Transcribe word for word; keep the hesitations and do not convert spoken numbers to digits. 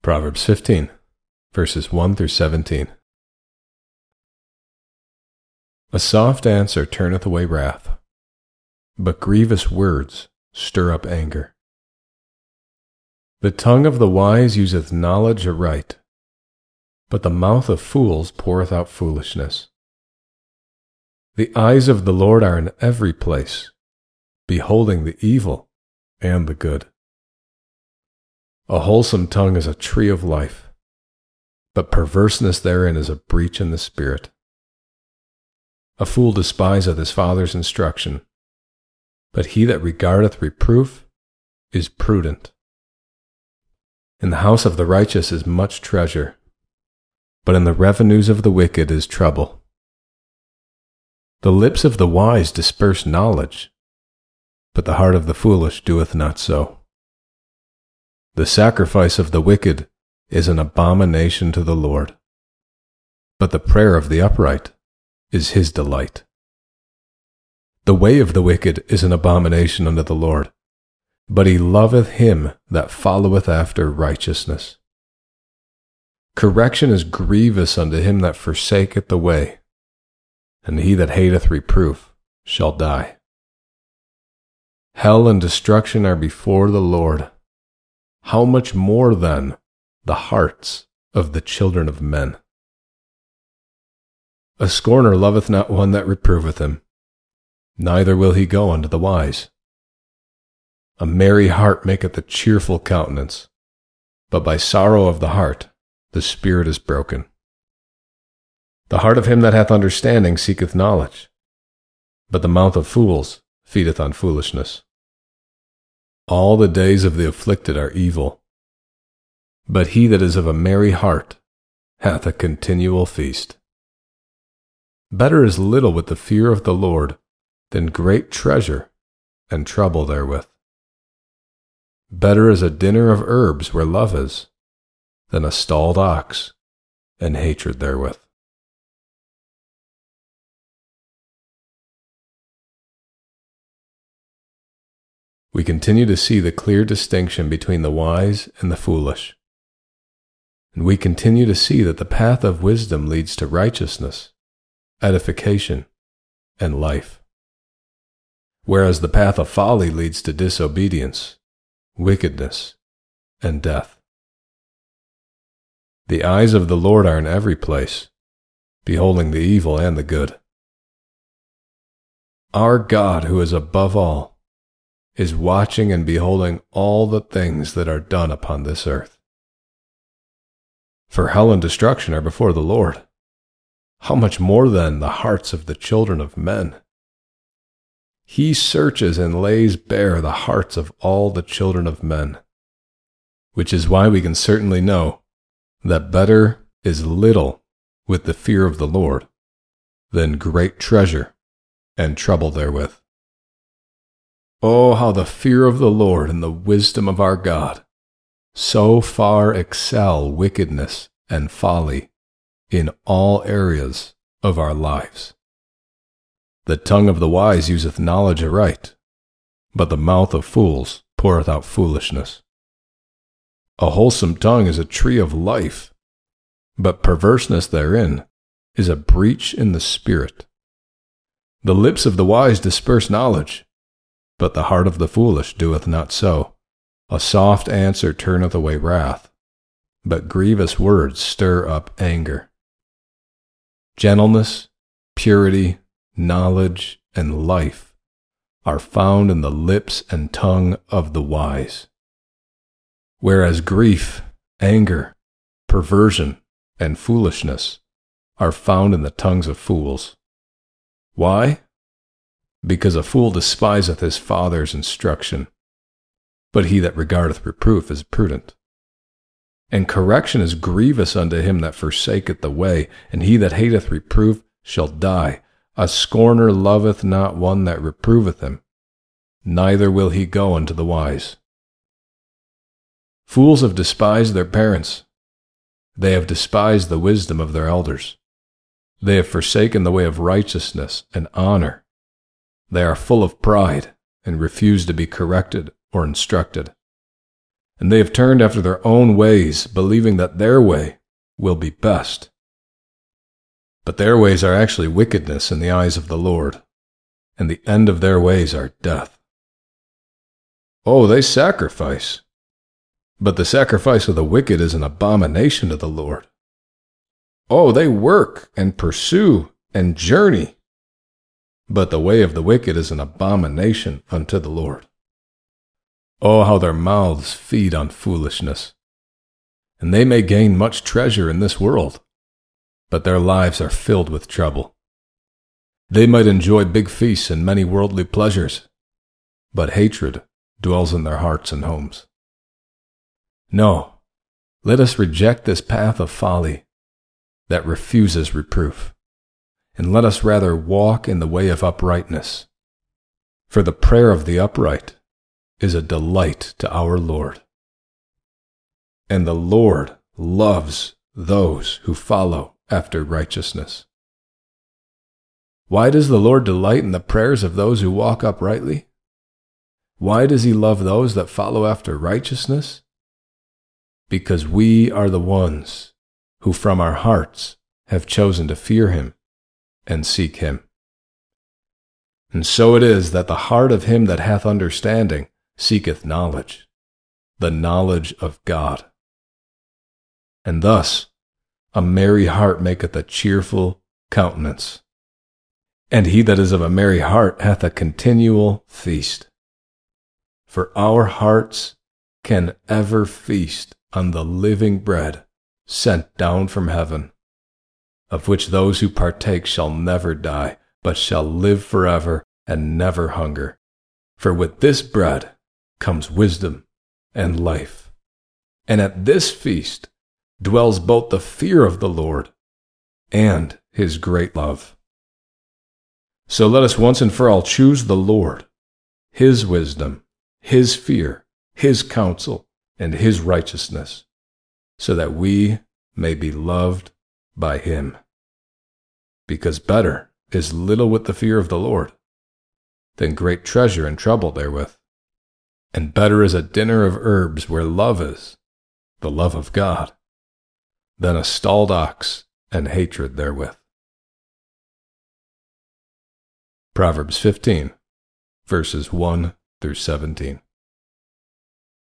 Proverbs fifteen, verses one through seventeen. A soft answer turneth away wrath, but grievous words stir up anger. The tongue of the wise useth knowledge aright, but the mouth of fools poureth out foolishness. The eyes of the Lord are in every place, beholding the evil and the good. A wholesome tongue is a tree of life, but perverseness therein is a breach in the spirit. A fool despiseth his father's instruction, but he that regardeth reproof is prudent. In the house of the righteous is much treasure, but in the revenues of the wicked is trouble. The lips of the wise disperse knowledge, but the heart of the foolish doeth not so. The sacrifice of the wicked is an abomination to the Lord, but the prayer of the upright is his delight. The way of the wicked is an abomination unto the Lord, but he loveth him that followeth after righteousness. Correction is grievous unto him that forsaketh the way, and he that hateth reproof shall die. Hell and destruction are before the Lord. How much more, then, the hearts of the children of men? A scorner loveth not one that reproveth him, neither will he go unto the wise. A merry heart maketh a cheerful countenance, but by sorrow of the heart the spirit is broken. The heart of him that hath understanding seeketh knowledge, but the mouth of fools feedeth on foolishness. All the days of the afflicted are evil, but he that is of a merry heart hath a continual feast. Better is little with the fear of the Lord than great treasure and trouble therewith. Better is a dinner of herbs where love is, than a stalled ox and hatred therewith. We continue to see the clear distinction between the wise and the foolish. And we continue to see that the path of wisdom leads to righteousness, edification, and life, whereas the path of folly leads to disobedience, wickedness, and death. The eyes of the Lord are in every place, beholding the evil and the good. Our God, who is above all, is watching and beholding all the things that are done upon this earth. For hell and destruction are before the Lord. How much more then the hearts of the children of men? He searches and lays bare the hearts of all the children of men, which is why we can certainly know that better is little with the fear of the Lord than great treasure and trouble therewith. Oh, how the fear of the Lord and the wisdom of our God so far excel wickedness and folly in all areas of our lives. The tongue of the wise useth knowledge aright, but the mouth of fools poureth out foolishness. A wholesome tongue is a tree of life, but perverseness therein is a breach in the spirit. The lips of the wise disperse knowledge, but the heart of the foolish doeth not so. A soft answer turneth away wrath, but grievous words stir up anger. Gentleness, purity, knowledge, and life are found in the lips and tongue of the wise, whereas grief, anger, perversion, and foolishness are found in the tongues of fools. Why? Because a fool despiseth his father's instruction, but he that regardeth reproof is prudent. And correction is grievous unto him that forsaketh the way, and he that hateth reproof shall die. A scorner loveth not one that reproveth him, neither will he go unto the wise. Fools have despised their parents. They have despised the wisdom of their elders. They have forsaken the way of righteousness and honor. They are full of pride and refuse to be corrected or instructed. and they have turned after their own ways, believing that their way will be best. But their ways are actually wickedness in the eyes of the Lord, and the end of their ways are death. Oh, they sacrifice, but the sacrifice of the wicked is an abomination to the Lord. Oh, they work and pursue and journey, but the way of the wicked is an abomination unto the Lord. Oh, how their mouths feed on foolishness, and they may gain much treasure in this world, but their lives are filled with trouble. They might enjoy big feasts and many worldly pleasures, but hatred dwells in their hearts and homes. No, let us reject this path of folly that refuses reproof, and let us rather walk in the way of uprightness. For the prayer of the upright is a delight to our Lord, and the Lord loves those who follow after righteousness. Why does the Lord delight in the prayers of those who walk uprightly? Why does he love those that follow after righteousness? Because we are the ones who from our hearts have chosen to fear him and seek him. And so it is that the heart of him that hath understanding seeketh knowledge, the knowledge of God. And thus a merry heart maketh a cheerful countenance, and he that is of a merry heart hath a continual feast. For our hearts can ever feast on the living bread sent down from heaven, of which those who partake shall never die, but shall live forever and never hunger. For with this bread comes wisdom and life. And at this feast dwells both the fear of the Lord and his great love. So let us once and for all choose the Lord, his wisdom, his fear, his counsel, and his righteousness, so that we may be loved by him. Because better is little with the fear of the Lord than great treasure and trouble therewith. And better is a dinner of herbs where love is, the love of God, than a stalled ox and hatred therewith. Proverbs fifteen, verses one through seventeen.